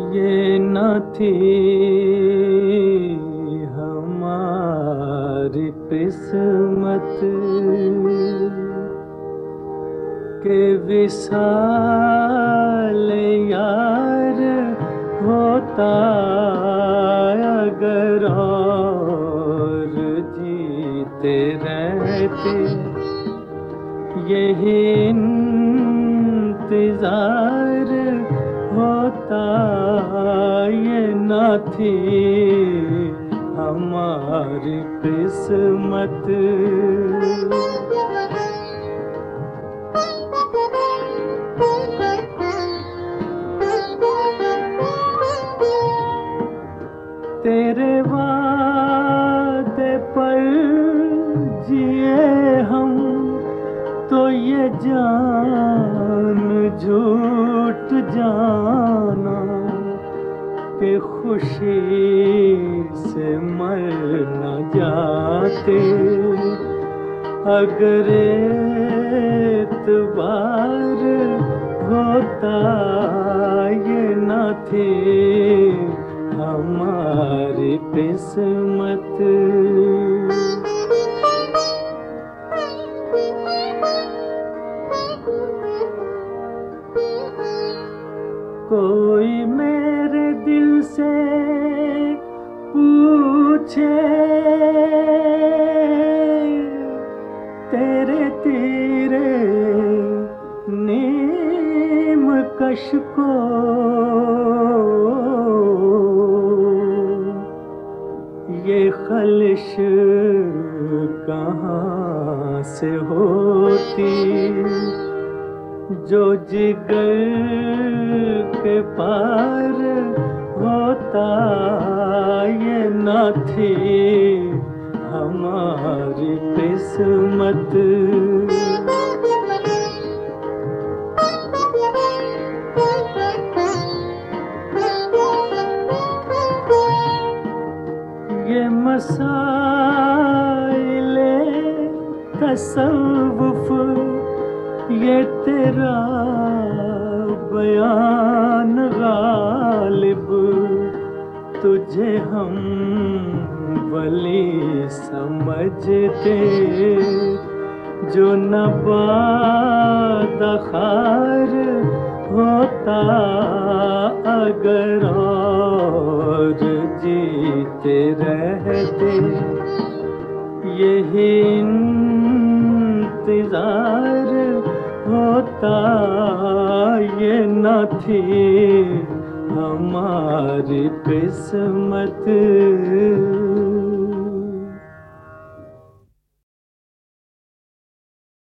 ये न थी हमारी किस्मत के विशाल यार होता अगर और जीते रहते यही इंतजार होता। ये न थी हमारी किस्मत। तेरे वादे पर जिए हम तो ये जान झूठ जाना कि खुशी से मर न जाते। अगर एतबार होता ये न थी हमारी किस्मत। कोई मेरे दिल से पूछे तेरे तेरे नीम कश को ये खलिश कहाँ से होती जो जिगर के पार होता। ये न थी हमारी किस्मत। ये मसाइले तसव्वुफ ये तेरा बयान गालिब तुझे हम वली समझते जो नबादखार होता अगर और जीते रहते यही इंतजार होता। ये न थी हमारी किस्मत।